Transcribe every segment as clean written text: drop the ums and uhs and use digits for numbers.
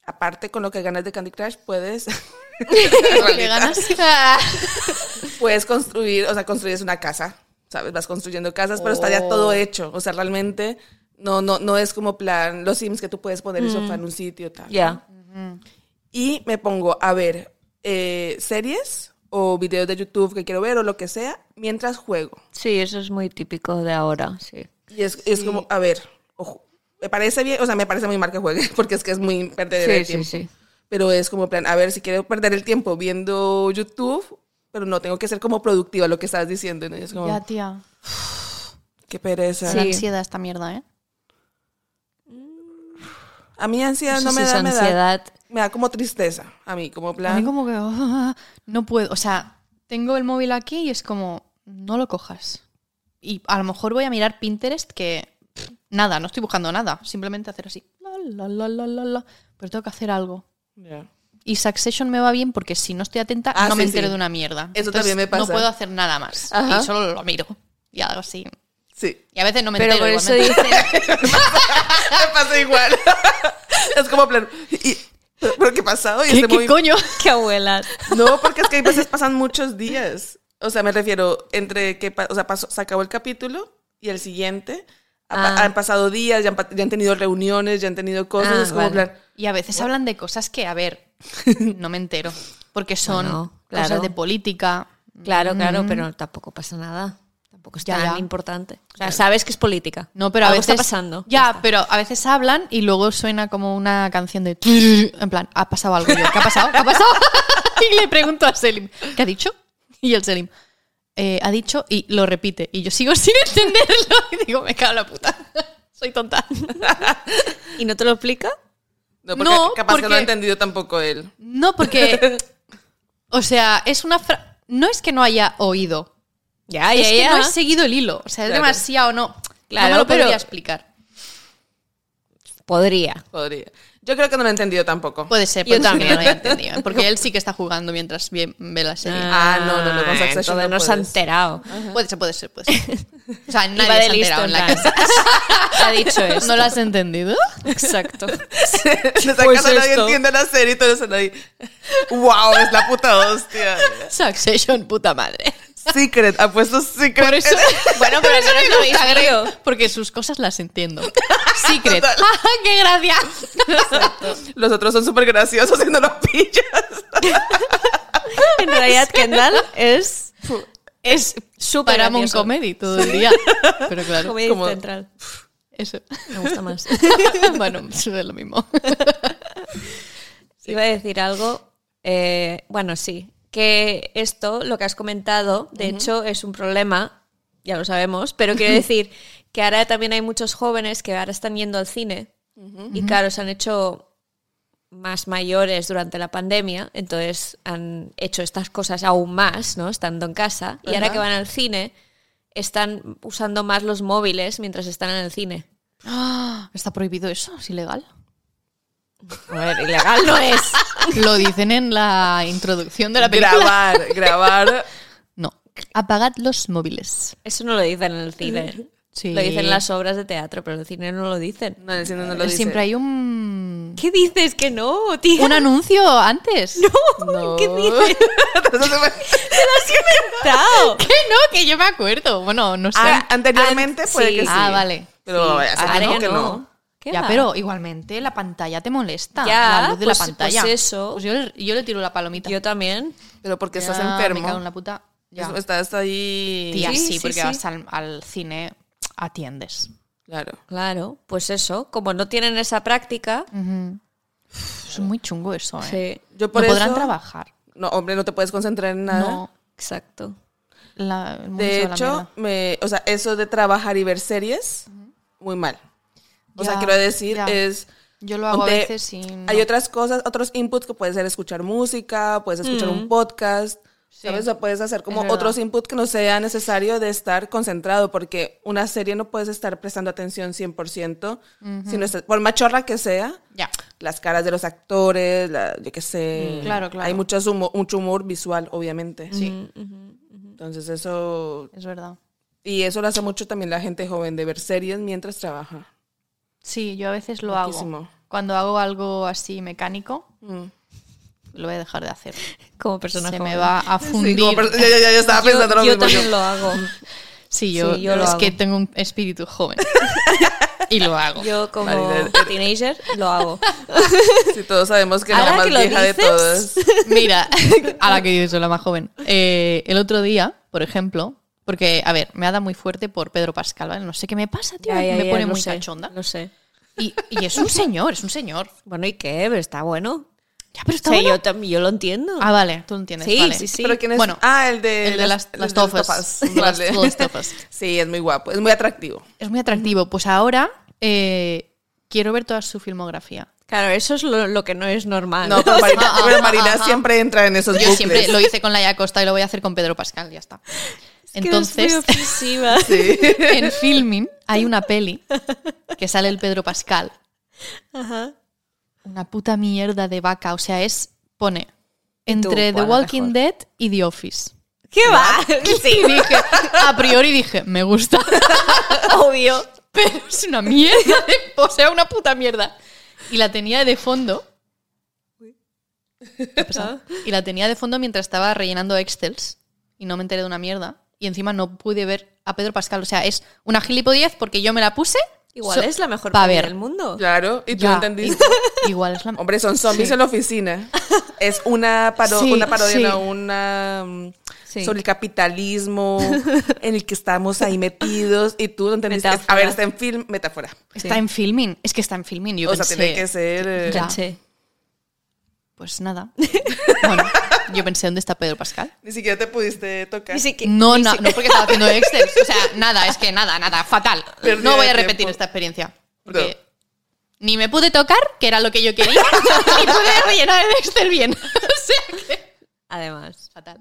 aparte con lo que ganas de Candy Crush, puedes... ¿Qué ganas? Puedes construir, o sea, construyes una casa, ¿sabes? Vas construyendo casas, pero está ya todo hecho. O sea, realmente no es como plan los Sims que tú puedes poner el sofá en un sitio, tal. Ya. Y me pongo a ver series o videos de YouTube que quiero ver o lo que sea mientras juego. Sí, eso es muy típico de ahora, sí. Y es como, a ver, ojo, me parece bien, o sea, me parece muy mal que juegue, porque es que es muy perder el tiempo. Sí. Pero es como plan, a ver, si quiero perder el tiempo viendo YouTube, pero no tengo que ser como productiva lo que estás diciendo, ¿no? Es como, Ya, tía. qué pereza. Es la ansiedad esta mierda, ¿eh? A mí ansiedad No no sé me si da, es ansiedad. me da como tristeza, a mí, como plan. A mí como que no puedo. O sea, tengo el móvil aquí y es como, no lo cojas. Y a lo mejor voy a mirar Pinterest que nada, no estoy buscando nada. Simplemente hacer así. La. Pero tengo que hacer algo. Yeah. Y Succession me va bien porque si no estoy atenta no me entero de una mierda. Eso Entonces, también me pasa. No puedo hacer nada más. Ajá. Y solo lo miro. Y algo así. Sí. Y a veces no me Pero entero. por eso igualmente. dicen... Me pasa igual. Es como plan, ¿pero qué ha pasado? Y ¿Qué coño? ¡Qué abuelas! No, porque es que a veces pasan muchos días. O sea, me refiero entre que se acabó el capítulo y el siguiente. Han pasado días, ya han tenido reuniones, ya han tenido cosas. Es como vale. plan, Y a veces hablan de cosas que, a ver, no me entero. Porque son Bueno, claro. cosas de política. Claro, pero tampoco pasa nada. Tampoco es Ya, tan ya. importante. O sea, sabes que es política. No, pero a Algo veces está pasando. Ya, pero a veces hablan y luego suena como una canción de en plan, ha pasado algo yo. ¿Qué ha pasado? ¿Qué ha pasado? Y le pregunto a Selim, ¿qué ha dicho? Y el Selim ha dicho y lo repite. Y yo sigo sin entenderlo. Y digo, me cago en la puta. Soy tonta. ¿Y no te lo explica? no, porque No, capaz que no porque- ha entendido tampoco él. No, porque... O sea, es una no es que no haya oído. Ya, Es que no he seguido el hilo. O sea, es Claro. demasiado, no. Claro, no me lo pero- podría explicar. Podría. Podría. Yo creo que no lo ha entendido tampoco. Puede ser, Yo puede ser que también. no lo haya entendido. Porque él sí que está jugando mientras ve la serie. No, con Succession entonces no no se ha puedes. enterado. Puede ser. O sea, Iba nadie de se ha listo enterado en la plan. casa. Ha dicho eso. ¿No lo has entendido? Exacto. En esa Pues casa nadie esto. entiende la serie y todo eso ahí. ¡Wow! Es la puta hostia. Succession, puta madre. Secret, ha puesto Secret. Por eso, Bueno, pero al menos lo habéis agrego, leído. porque sus cosas las entiendo. Secret. ¡Ah, qué gracia! Los otros son súper graciosos y no los pillas. En realidad, Kendall es súper Paramount gracioso. Comedy todo el día. Pero claro, Comedy Como- Central. eso. Me gusta más. Bueno, eso es lo mismo. Iba a decir algo. Bueno, sí. Que esto, lo que has comentado, de hecho, es un problema, ya lo sabemos, pero quiero decir que ahora también hay muchos jóvenes que ahora están yendo al cine y claro, se han hecho más mayores durante la pandemia, entonces han hecho estas cosas aún más, ¿no? Estando en casa. Y ahora Ajá. que van al cine, están usando más los móviles mientras están en el cine. ¿Está prohibido eso? ¿Es ilegal? A ver, ilegal no es. Lo dicen en la introducción de la película. Grabar. No. Apagad los móviles. Eso no lo dicen en el cine. Sí. Lo dicen en las obras de teatro, pero en el cine no lo dicen. No, en el cine no lo dice. Siempre hay un ¿Qué dices? Que no, tía. un anuncio antes. No. ¿Qué dices? Tao. Que no, que yo me acuerdo. Bueno, no sé. Anteriormente puede sí. que sí. Ah, vale. Pero Sí, hace ahora tiempo ya que no. no. ¿Qué Ya, va? pero igualmente la pantalla te molesta. Ya, la luz de pues- la pantalla. pues eso. Pues yo le tiro la palomita. Yo también. Pero porque estás Ya, Me enfermo. cago en la puta. Ya. Estás ahí. Tía, Sí, sí, sí, porque sí. vas al cine, atiendes. Claro. Claro, pues eso. Como no tienen esa práctica, Es muy chungo eso, ¿eh? sí, Yo por No eso. podrán trabajar. No, hombre, no te puedes concentrar en nada. No. exacto. El mundo De se va a la hecho, mierda. o sea, eso de trabajar y ver series, muy mal. O sea, Ya, quiero decir, ya. es... Yo lo hago a ponte- veces sin... Hay otras cosas, otros inputs que puede ser escuchar música, puedes escuchar un podcast, ¿sabes? O sea, puedes hacer como es verdad. otros inputs que no sea necesario de estar concentrado, porque una serie no puedes estar prestando atención 100%, si no estás, por machorra que sea, Ya. las caras de los actores, yo qué sé. Claro, claro. Hay mucho humor visual, obviamente. Sí, Entonces eso... es verdad. Y eso lo hace mucho también la gente joven, de ver series mientras trabaja. Sí, yo a veces lo hago. Muchísimo. cuando hago algo así mecánico, lo voy a dejar de hacer. Como persona Se joven. me va a fundir. Sí, ya estaba pensando lo Yo mismo. también lo hago. Sí, yo lo es hago. que tengo un espíritu joven. Y lo hago. Yo como Maribel. teenager lo hago. Sí, todos sabemos que la Ahora más que lo vieja de dices. todas. Mira, a la que yo soy la más joven. El otro día, por ejemplo, porque, a ver, me ha dado muy fuerte por Pedro Pascal, ¿vale? No sé qué me pasa, tío. Me pone lo muy sé, cachonda. Lo sé. Y es un señor, es un señor. Bueno, ¿y qué? Pero está bueno. Ya, pero está O sea, bueno. yo también yo lo entiendo. Ah, vale, tú lo entiendes. Sí, vale. sí. ¿Pero quién es? Bueno, el de las tofas. Vale. Las tofas. Sí, es muy guapo, es muy atractivo. Es muy atractivo. Pues ahora quiero ver toda su filmografía. Claro, eso es lo que no es normal. No, pero Marina siempre entra en esos Yo bucles. siempre lo hice con Laia Costa y lo voy a hacer con Pedro Pascal, ya está. Entonces, Es que eres muy ofensiva. Sí. en Filmin hay una peli que sale el Pedro Pascal. Ajá. Una puta mierda de vaca. O sea, pone tú, entre The ¿cuál es Walking mejor? Dead y The Office. ¿Qué va? Sí, Y dije, a priori dije, me gusta. obvio. Pero es una mierda. O sea, una puta mierda. Y la tenía de fondo. ¿Qué ha pasado? Y la tenía de fondo mientras estaba rellenando Excels. Y no me enteré de una mierda. Y encima no pude ver a Pedro Pascal. O sea, es una gilipollez porque yo me la puse. Igual es la mejor pa' peli ver. del mundo. Claro, y tú Ya. entendiste. Igual es la Hombre, son zombies en la oficina. Es una, Sí, una parodia, sí. no, una Sí. sobre el capitalismo en el que estamos ahí metidos y tú no entendiste. Metáfora. A ver, está en film, metáfora. Está en Filmin. Es que está en Filmin. Yo O sea, pensé, tiene que ser... Ya. Caché. pues nada. Bueno, yo pensé, ¿dónde está Pedro Pascal? Ni siquiera te pudiste tocar. Ni siquiera- No, ni no, si- no porque estaba haciendo Excel. O sea, nada, es que nada, fatal. Pérdida No voy a de repetir tiempo. esta experiencia. Porque No. ni me pude tocar, que era lo que yo quería, ni pude rellenar el Excel bien. O sea que... Además. Fatal.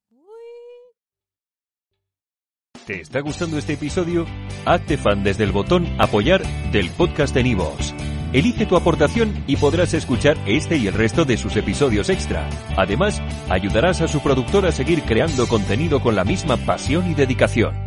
¿Te está gustando este episodio? Hazte fan desde el botón Apoyar del podcast de Nivos. Elige tu aportación y podrás escuchar este y el resto de sus episodios extra. Además, ayudarás a su productor a seguir creando contenido con la misma pasión y dedicación.